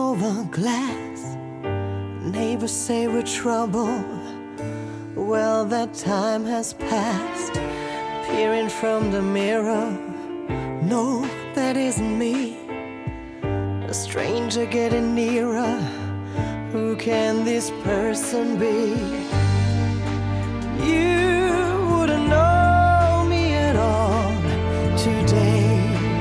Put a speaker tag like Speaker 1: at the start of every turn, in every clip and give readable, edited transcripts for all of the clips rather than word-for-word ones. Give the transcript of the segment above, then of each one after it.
Speaker 1: over glass. Neighbors say we're trouble. Well, that time has passed. Peering from the mirror, no, that isn't me. A stranger getting nearer. Who can this person be? You wouldn't know me at all today.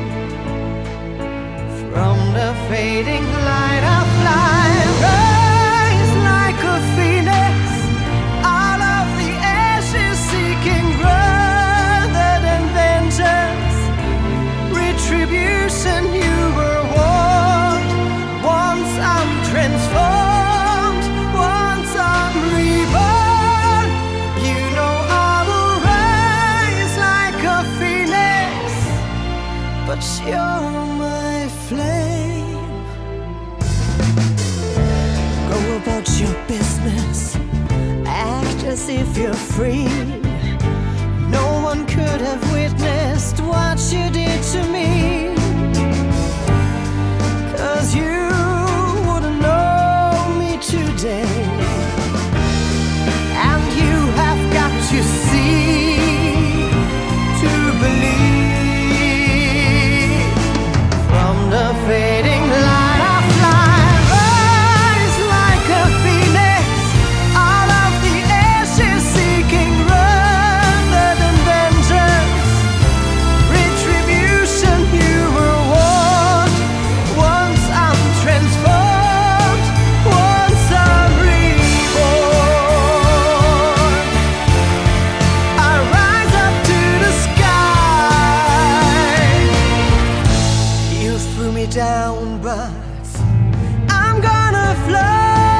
Speaker 1: From the fading light I fly, rise like a phoenix out of the ashes, seeking rather than vengeance, retribution. You were warned. Once I'm transformed, once I'm reborn, you know I will rise like a phoenix, but you're my flame. Go about your business, act as if you're free. No one could have witnessed what you did to me, 'cause you wouldn't know me today. And you have got to see to believe. From the fading light I fly, rise like a phoenix out of the ashes, seeking rather than vengeance, retribution. You were warned. Once I'm transformed, once I'm reborn, I rise up to the sky. You threw me down, but I'm gonna fly.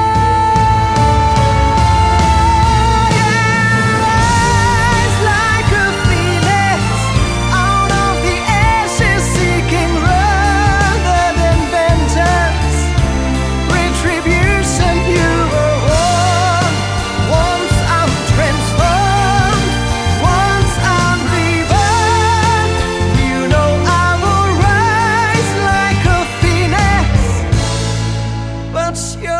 Speaker 1: Rise like a phoenix out of the ashes, seeking rather than vengeance, retribution. You were warned. Once I'm transformed, once I'm reborn, you know I will rise like a phoenix, but you're